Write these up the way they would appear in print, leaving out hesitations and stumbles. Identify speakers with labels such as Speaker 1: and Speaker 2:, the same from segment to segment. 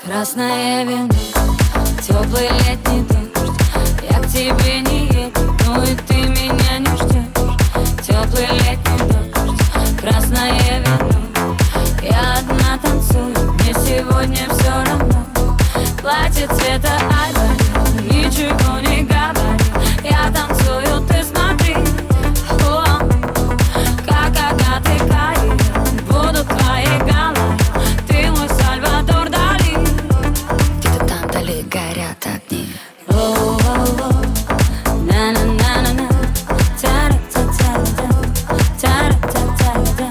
Speaker 1: Красное вино, теплый летний дождь. Я к тебе не еду, ну и ты меня не ждешь. Теплый летний дождь, красное вино. Я одна танцую, мне сегодня все равно. Платье цвета айвори, ничего не говорю. Я танцую, ты смотри. О, как Агата Кристи, буду твоей головой. Ты мой Сальвадор Дали.
Speaker 2: Где-то там вдали горят огни.
Speaker 1: О-о-о, на-на-на-на-на, та-ра-та-та-та, та-ра-та-та-та.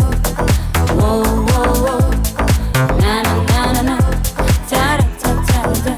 Speaker 1: О-о-о, на-на-на-на-на, та-ра-та-та-та,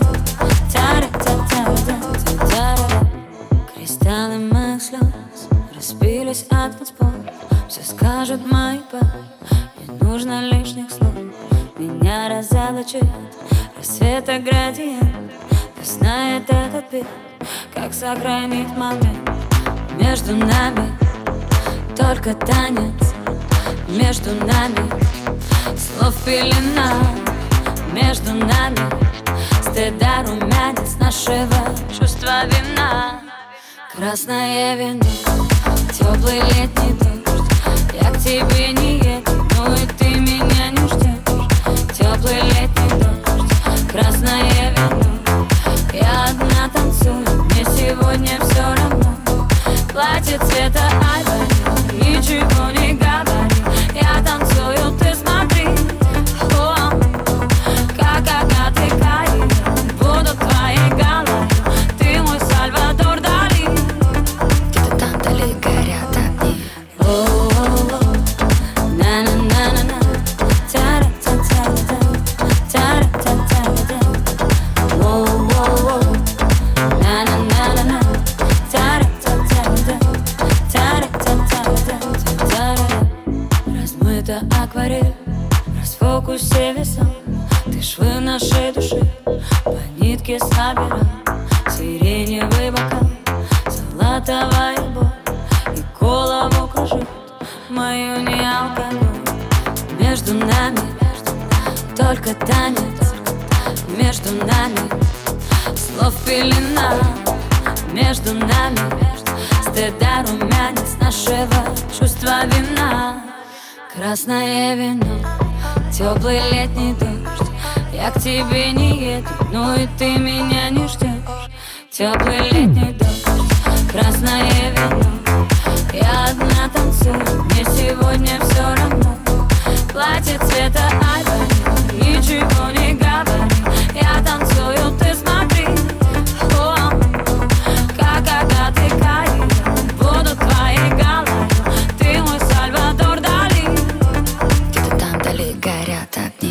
Speaker 1: та-ра-та-та-та, та-ра. Кристаллы моих слез разбились от танцпол. Все скажут мои пары, не нужно лишних слов. Меня разоблачит рассвета градиент. Пусть знает этот бит, как сохранить момент. Между нами только танец, между нами слов пелена. Между нами стыда румянец нашего чувства вина. Красное вино, теплый летний дождь. Я к тебе не еду, ну и ты меня не ждешь. Теплый летний дождь, красное вино. Я одна танцую, мне сегодня все равно. Платье цвета айвори, ничего не говорю. Я танцую, ты смотри. О, как Агата Кристи, буду твоей головой. Ты мой Сальвадор Дали.
Speaker 2: Где-то там вдали горят огни.
Speaker 1: О-о-о, на-на-на-на-на, та-ра-та-та-та, та-ра-та-та-та. О-о-о, на-на-на-на-на, та-ра-та-та-та, та-ра-та-та-та, та-ра. Размыта акварель, в расфокусе весов. Ты швы нашей души по нитке собирал. Сиреневый бокал, золотовая боль, и голову кружит мою не алкоголь. Между нами только танец, между нами слов пелена. Между нами стыда румянец нашего чувства вина. Красное вино, теплый летний дождь. Я к тебе не еду, ну и ты меня не ждешь. Теплый летний дождь, красное вино. Я одна танцую, мне сегодня все равно. Платье цвета айвори, ничего не говорю. Я танцую, ты смотри. О, как Агата Кристи, буду твоей головой. Ты мой Сальвадор Дали.
Speaker 2: Где-то там вдали горят огни.